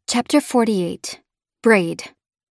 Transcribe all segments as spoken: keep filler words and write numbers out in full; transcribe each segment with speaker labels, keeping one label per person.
Speaker 1: Chapter forty-eight. Braid.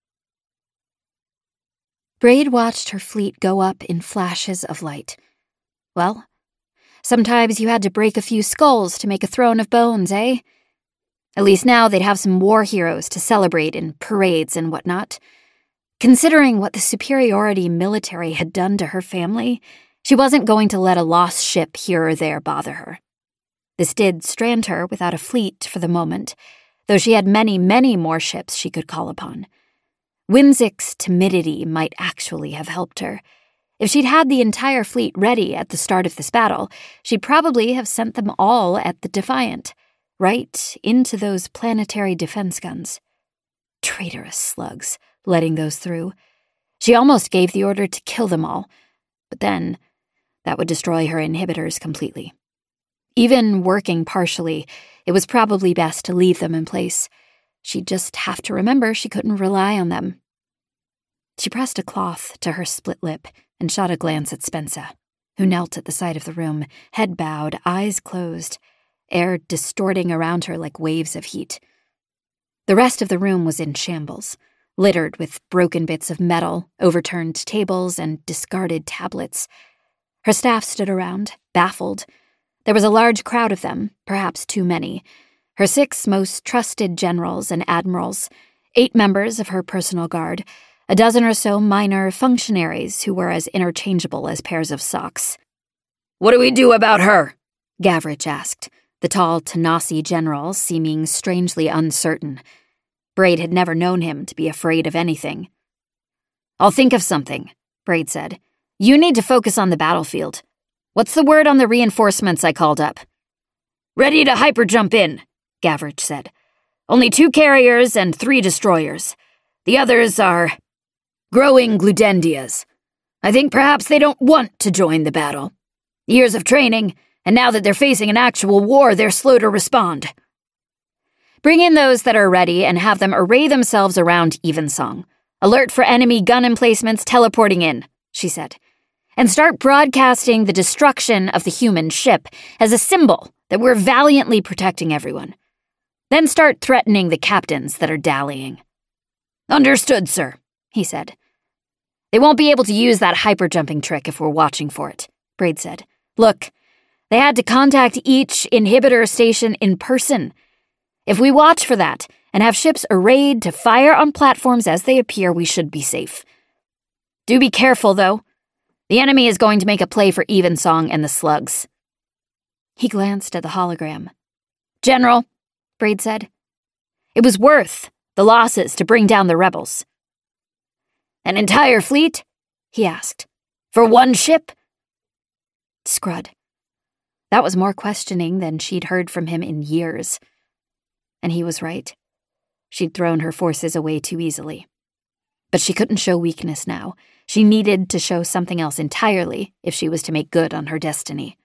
Speaker 1: Braid watched her fleet go up in flashes of light. Well, sometimes you had to break a few skulls to make a throne of bones, eh? At least now they'd have some war heroes to celebrate in parades and whatnot. Considering what the superiority military had done to her family, she wasn't going to let a lost ship here or there bother her. This did strand her without a fleet for the moment, though she had many, many more ships she could call upon. Whimsic's timidity might actually have helped her. If she'd had the entire fleet ready at the start of this battle, she'd probably have sent them all at the Defiant, right into those planetary defense guns. Traitorous slugs, letting those through. She almost gave the order to kill them all, but then that would destroy her inhibitors completely. Even working partially, it was probably best to leave them in place. She'd just have to remember she couldn't rely on them. She pressed a cloth to her split lip and shot a glance at Spensa, who knelt at the side of the room, head bowed, eyes closed, air distorting around her like waves of heat. The rest of the room was in shambles, littered with broken bits of metal, overturned tables, and discarded tablets. Her staff stood around, baffled. There was a large crowd of them, perhaps too many. Her six most trusted generals and admirals, eight members of her personal guard, a dozen or so minor functionaries who were as interchangeable as pairs of socks.
Speaker 2: "What do we do about her?"
Speaker 1: Gavrich asked, the tall Tanasi general seeming strangely uncertain. Braid had never known him to be afraid of anything.
Speaker 2: "I'll think of something," Braid said. "You need to focus on the battlefield. What's the word on the reinforcements I called up?" "Ready to hyperjump in," Gavrich said. "Only two carriers and three destroyers. The others are growing gludendias. I think perhaps they don't want to join the battle. Years of training, and now that they're facing an actual war, they're slow to respond." "Bring in those that are ready and have them array themselves around Evensong. Alert for enemy gun emplacements teleporting in," she said. "And start broadcasting the destruction of the human ship as a symbol that we're valiantly protecting everyone. Then start threatening the captains that are dallying." "Understood, sir," he said. "They won't be able to use that hyperjumping trick if we're watching for it," Braid said. "Look, they had to contact each inhibitor station in person. If we watch for that and have ships arrayed to fire on platforms as they appear, we should be safe. Do be careful, though. The enemy is going to make a play for Evensong and the slugs." He glanced at the hologram. "General," Braid said, "it was worth the losses to bring down the rebels." "An entire fleet?" he asked. "For one ship?" Scrud. That was more questioning than she'd heard from him in years. And he was right. She'd thrown her forces away too easily. But she couldn't show weakness now. She needed to show something else entirely if she was to make good on her destiny.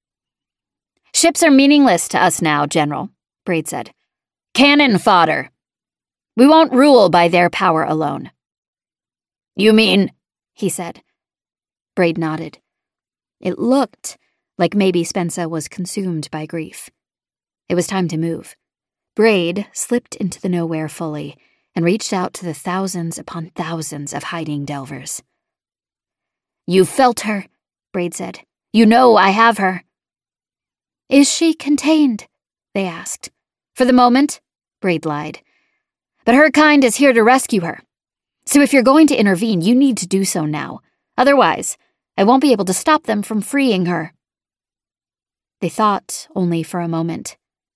Speaker 2: "Ships are meaningless to us now, General," Braid said. "Cannon fodder. We won't rule by their power alone." "You mean?" he said. Braid nodded. It looked like maybe Spensa was consumed by grief. It was time to move. Braid slipped into the nowhere fully and reached out to the thousands upon thousands of hiding delvers. "You felt her," Braid said. "You know I have her." "Is she contained?" they asked. "For the moment," Braid lied. "But her kind is here to rescue her. So if you're going to intervene, you need to do so now. Otherwise, I won't be able to stop them from freeing her." They thought only for a moment.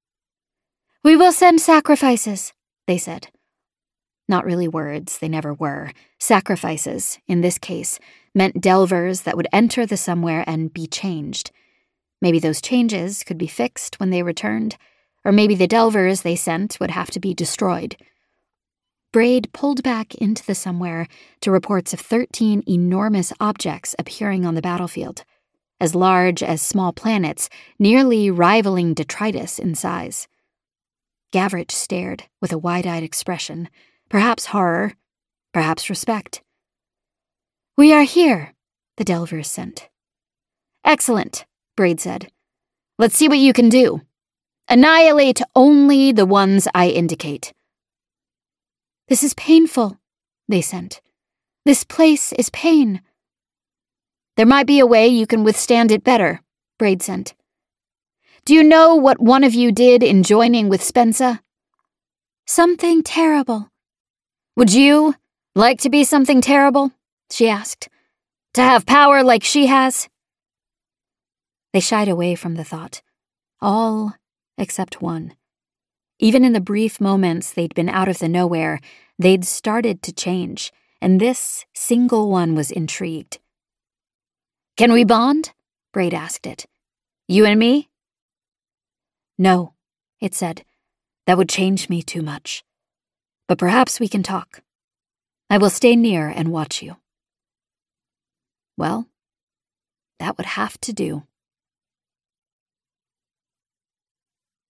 Speaker 2: "We will send sacrifices," they said. Not really words, they never were. Sacrifices, in this case, meant delvers that would enter the somewhere and be changed. Maybe those changes could be fixed when they returned, or maybe the delvers they sent would have to be destroyed. Braid pulled back into the somewhere to reports of thirteen enormous objects appearing on the battlefield, as large as small planets, nearly rivaling detritus in size. Gavrich stared with a wide-eyed expression, perhaps horror, perhaps respect. "We are here," the delvers sent. "Excellent," Braid said. "Let's see what you can do. Annihilate only the ones I indicate.
Speaker 1: This is painful, they sent. This place is pain.
Speaker 2: There might be a way you can withstand it better, Braid sent. Do you know what one of you did in joining with Spensa?
Speaker 1: Something terrible.
Speaker 2: Would you like to be something terrible? She asked. To have power like she has?
Speaker 1: They shied away from the thought. All except one. Even in the brief moments they'd been out of the nowhere, they'd started to change, and this single one was intrigued.
Speaker 2: Can we bond? Braid asked it. You and me?
Speaker 1: No, it said. That would change me too much. But perhaps we can talk. I will stay near and watch you. Well, that would have to do.